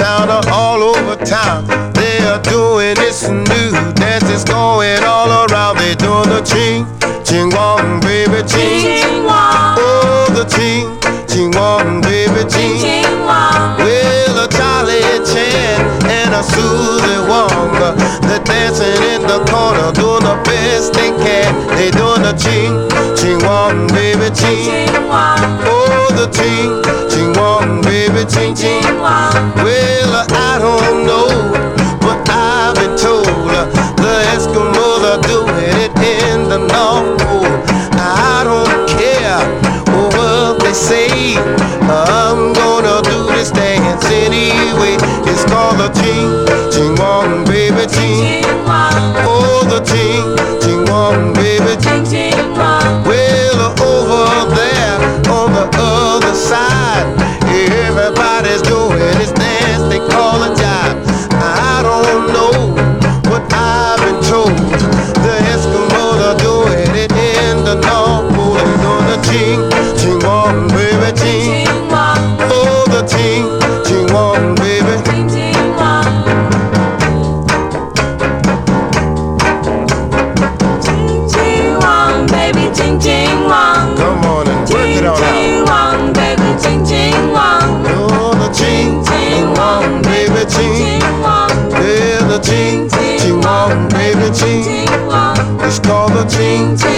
town or all over town. They are doing this new dance. It's going all around. They doing the ching, ching wong, baby, ching, ching wong. Oh, the ching, ching wong, baby, ching, ching wong. Well, a Charlie Chan and a Susie Wong, they're dancing in the corner, doing the best they can. They doing the ching, ching wong, baby, ching, ching wong. Oh, the ching, ching wong, baby, ching, ching wong. Well, I don't know, but I've been told the Eskimos are doing it in the North Pole. I don't care what they say, I'm gonna do this dance anyway. It's called the ching, ching wong, baby, ching. Oh, the ching, ching wong, baby, ching, ching wong. Well, over there on the other side, everybody's doing this dance they call a jive. I don't know, but I've been told the Eskimos are doing it in the North Pole. They're doing the ching, ching wong, baby, ching. Oh, the ching, ching wong, baby. Ching, ching wong. Ching, ching wong, baby, ching, ching wong. Come on and work it on out. Ching, ching wong, baby, ching, ching wong. Oh, the ching, ching wong, baby, ching. Yeah, the ching, ching wong, baby, ching. It's called the ching, ching.